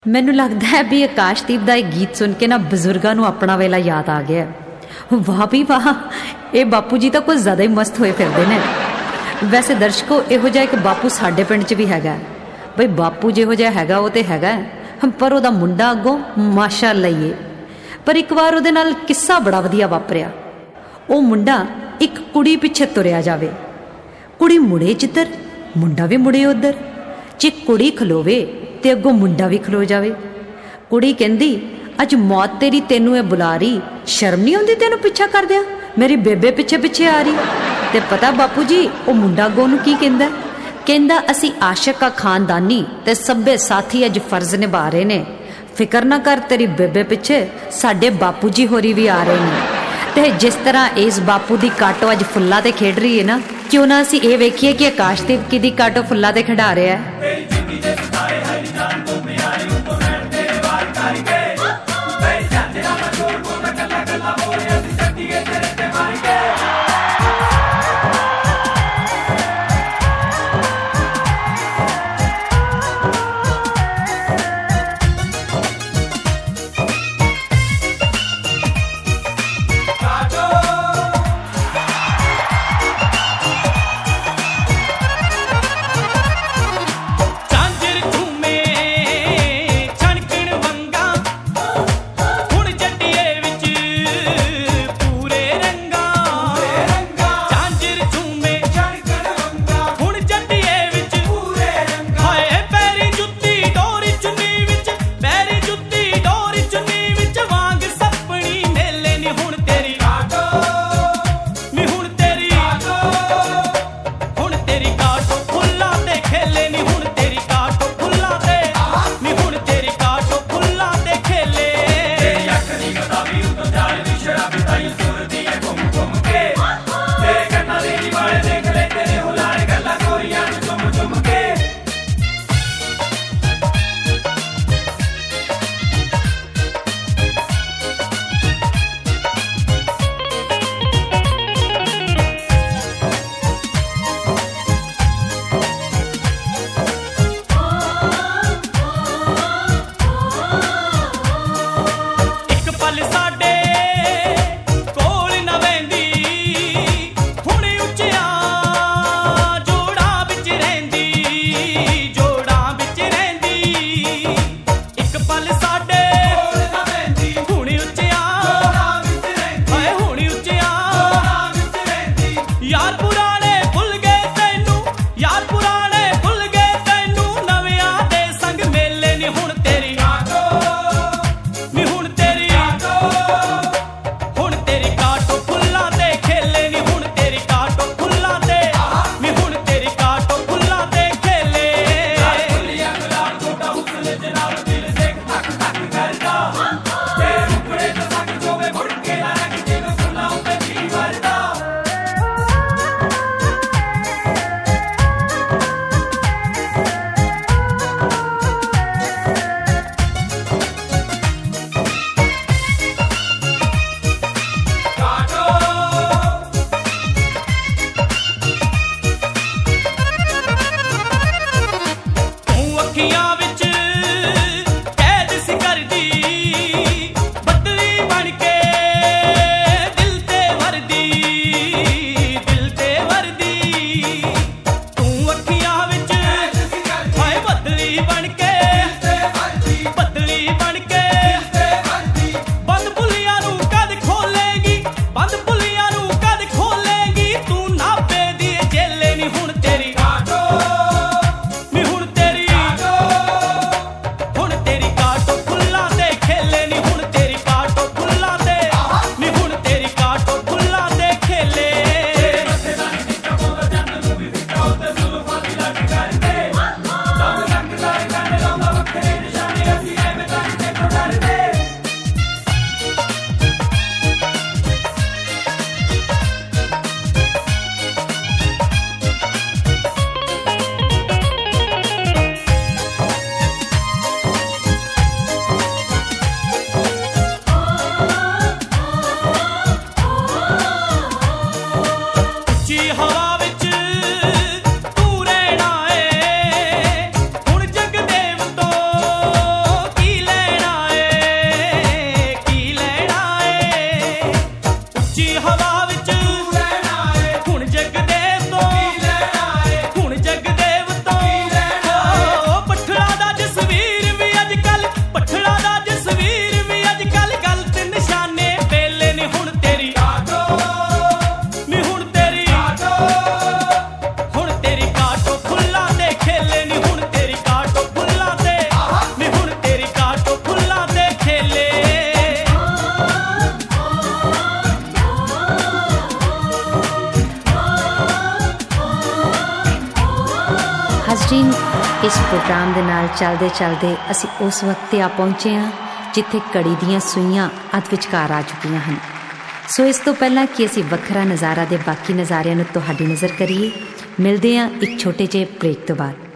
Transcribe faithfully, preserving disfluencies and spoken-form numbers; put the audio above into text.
ਮੈਨੂੰ ਲੱਗਦਾ है भी आकाशदीप का एक गीत सुन के ना बजुर्गों को अपना वेला याद आ गया। वाह भी वाह, ये बापू जी तो कुछ ज़्यादा ही मस्त होए फिरदे ने। वैसे दर्शकों, इहो जिहा एक बापू साडे पिंड च भी हैगा। बई बापू जिहो जिहा हैगा वो तो हैगा, पर उहदा मुंडा अगों माशाअल्लाह ही है। पर एक बार उहदे नाल किस्सा बड़ा वधिया वापरिया। वो मुंडा एक कुड़ी पिछे तुरिया जावे, कुड़ी मुड़े जिधर, मुंडा भी मुड़े उधर। जे कुड़ी खलोवे ते अगों मुंडा भी खलो जावे। कुड़ी कहंदी, अज मौत तेरी तेनू ए बुला रही, शर्म नहीं आउंदी तेनू पिछा कर दिया, मेरी बेबे पिछे पिछे आ रही। ते पता बापू जी वो मुंडा अगों नू की कहंदा? कहंदा, असी आशिक का खानदानी ते सभे साथी अज फर्ज निभा रहे ने, फिक्र ना कर, तेरी बेबे पिछे साडे बापू जी होरी भी आ रहे ने। ते जिस तरह इस बापू दी काटो अज फुल्ला ते खेड रही है ना, क्यों ना असी ये वेखिए कि आकाशदीप की दी काटो फुल्ला ते खिडा रहा है। अखियां विच ਪ੍ਰੋਗਰਾਮ ਦੇ ਨਾਲ ਚੱਲਦੇ ਚੱਲਦੇ ਅਸੀਂ ਉਸ ਵਕਤ 'ਤੇ ਆ ਪਹੁੰਚੇ ਹਾਂ ਜਿੱਥੇ ਘੜੀ ਦੀਆਂ ਸੂਈਆਂ ਅੱਧ ਵਿਚਕਾਰ ਆ ਚੁੱਕੀਆਂ ਹਨ। ਸੋ ਇਸ ਤੋਂ ਪਹਿਲਾਂ ਕਿ ਅਸੀਂ ਵੱਖਰਾ ਨਜ਼ਾਰਾ ਦੇ ਬਾਕੀ ਨਜ਼ਾਰਿਆਂ ਨੂੰ ਤੁਹਾਡੀ ਨਜ਼ਰ ਕਰੀਏ, ਮਿਲਦੇ ਹਾਂ ਇੱਕ ਛੋਟੇ ਜਿਹੇ ਬ੍ਰੇਕ ਤੋਂ ਬਾਅਦ।